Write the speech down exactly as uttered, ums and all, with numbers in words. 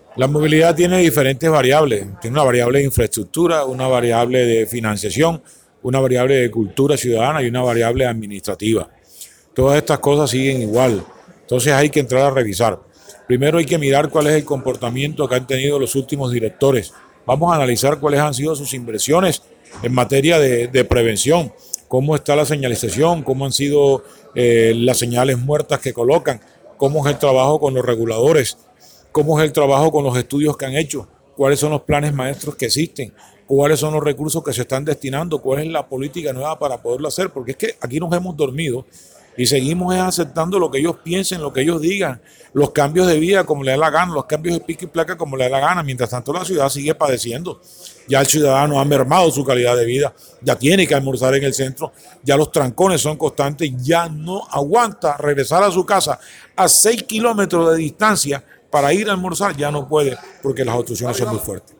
La movilidad tiene diferentes variables. Tiene una variable de infraestructura, una variable de financiación, una variable de cultura ciudadana y una variable administrativa. Todas estas cosas siguen igual. Entonces hay que entrar a revisar. Primero hay que mirar cuál es el comportamiento que han tenido los últimos directores. Vamos a analizar cuáles han sido sus inversiones en materia de, de prevención, cómo está la señalización, cómo han sido eh, las señales muertas que colocan, cómo es el trabajo con los reguladores, cómo es el trabajo con los estudios que han hecho, cuáles son los planes maestros que existen, cuáles son los recursos que se están destinando, cuál es la política nueva para poderlo hacer, porque es que aquí nos hemos dormido y seguimos aceptando lo que ellos piensen, lo que ellos digan, los cambios de vida como le da la gana, los cambios de pico y placa como le da la gana, mientras tanto la ciudad sigue padeciendo. Ya el ciudadano ha mermado su calidad de vida, ya tiene que almorzar en el centro, ya los trancones son constantes, ya no aguanta regresar a su casa a seis kilómetros de distancia para ir a almorzar, ya no puede porque las obstrucciones son muy fuertes.